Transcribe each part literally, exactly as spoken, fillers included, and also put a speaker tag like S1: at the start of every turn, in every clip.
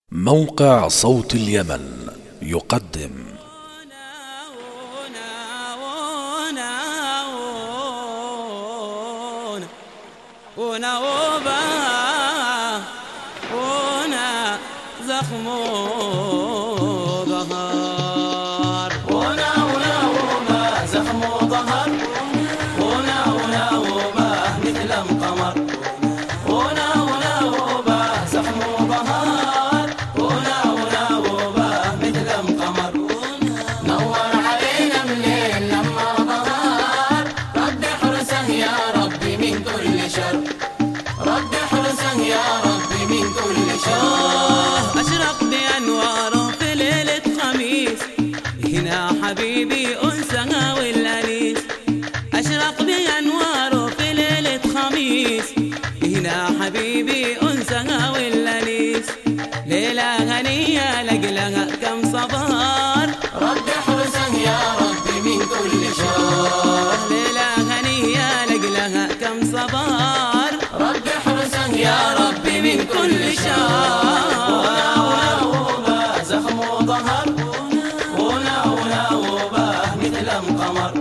S1: موقع صوت اليمن يقدم
S2: زخم ظهر
S3: ونا ونا وما زخم ظهر ونا ونا وما مثل القمر ونا ونا وما زخم ظهر ونا ونا وما مثل القمر نور علينا الليل لما ظهر رد حرسه يا ربي من كل شر رد حرسه يا ربي من كل شر
S2: أشرق بأنواره في ليلة خميس هنا حبيبي أنسها والأنيس أشرق بأنواره في ليلة خميس هنا حبيبي أنسها والأنيس ليلة هنية لقلها كم صبار
S3: رد حرسه يا ربي من كل شر
S2: ليلة هنية لقلها كم صبار
S3: رد حرسه يا ربي من كل شر ظهر ونا ونا وباه مثل القمر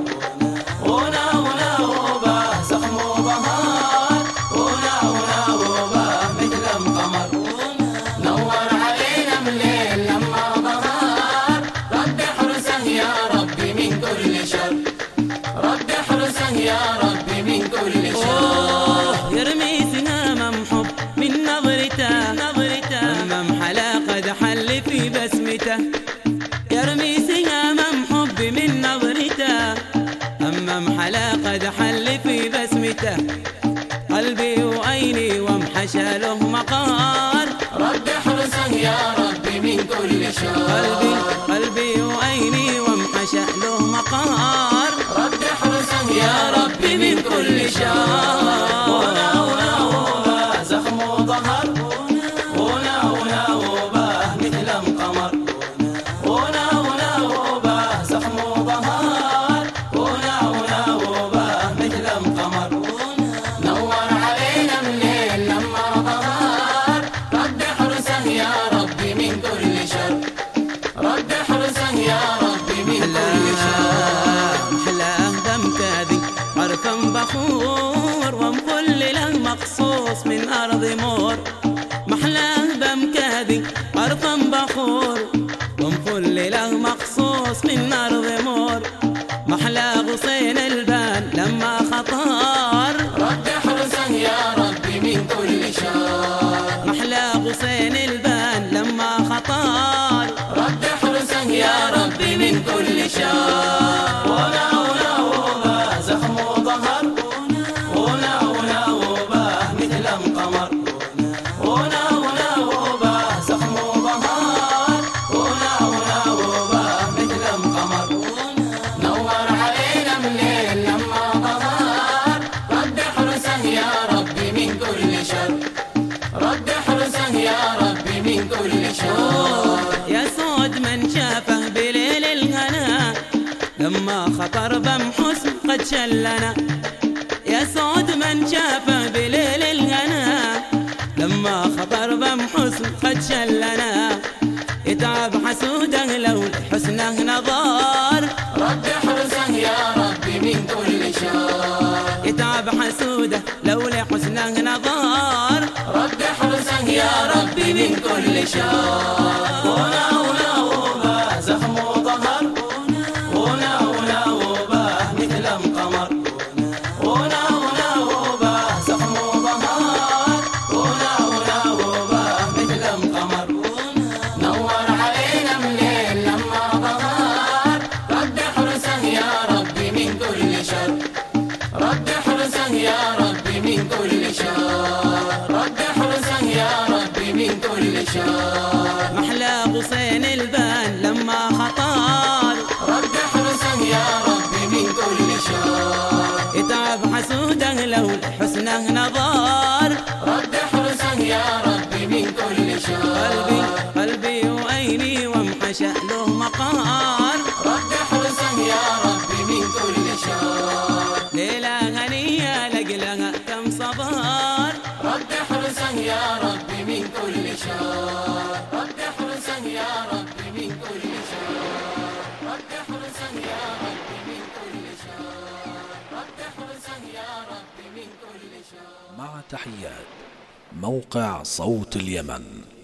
S3: ونا ونا وباه زخم ظهر ونا ونا وباه مثل القمر نور علينا الليل لما ظهر رد حرسه يا ربي من كل شر رد حرسه يا ربي من كل شر
S2: يرمي سهام حب من نظرته نظرته أمام حلاقة حل في بسمته يرمي سهام حب من نظرته أمام حلاقة حل في بسمته قلبي وعيني وامحشى له مقار
S3: رد حرسه يا ربي من كل شر
S2: قلبي قلبي وعيني وامحشى له مقار
S3: رد حرسه يا ربي من كل شر ونا ونا وبا زخم ظهر ونا ونا وباه مثل القمر ونا ونا وباه زخم ظهر ونا ونا وباه مثل القمر نور علينا الليل لما ظهر رد حرسه يا ربي من كل شر رد حرسه يا ربي من كل شر
S2: محلاه بمكاذي عرفا بخور ومفل له مقصوص من أرض مور محلاه بمكاذي عرفا بخور ومفل له مقصوص من أرض مور محلى غصين البان لما خطار
S3: رد حرسه يا ربي من كل شر
S2: محلى غصين البان لما خطار
S3: رد حرسه يا ربي من كل شر ونا ونا وبا زخم ظهر ونا ونا وباه مثل القمر ونا ونا وباه زخم ظهر ونا ونا وباه مثل القمر نور علينا الليل لما ظهر رد حرسه يا ربي من كل شر رد حرسه يا ربي من كل شر
S2: يا سود من شافه بليل الهنا لما خطر بم حسن قد شلنا يا سود من شافه بليل الهنا لما خطر بم حسن قد شلنا يتعب حسوده لو حسنه نظار
S3: رد حرسه يا ربي من كل شر
S2: يتعب حسوده لو لحسنه نظار
S3: رد حرسه يا ربي من كل شر ونا ونا وبا زخم ظهر ونا ونا وباه مثل القمر ونا ونا وباه زخم ظهر ونا ونا وباه مثل القمر نور علينا الليل لما ظهر رد حرسه يا ربي من كل شر رد حرسه يا ربي من كل شر رد حرسه يا ربي من كل شر
S2: محلى غصين البان لما خطار
S3: رد حرسه يا ربي من كل شر
S2: يتعب حسوده لو حسنه نظار
S3: رد حرسه يا ربي من كل شر
S2: قلبي قلبي وعيني وامحشى له مقار
S3: رد حرسه يا ربي من كل شر
S2: ليلة هنية لقلها كم صبار
S3: رد حرسه يا ربي من كل شر رد يا ربي من كل شوق.
S1: مع تحيات موقع صوت اليمن.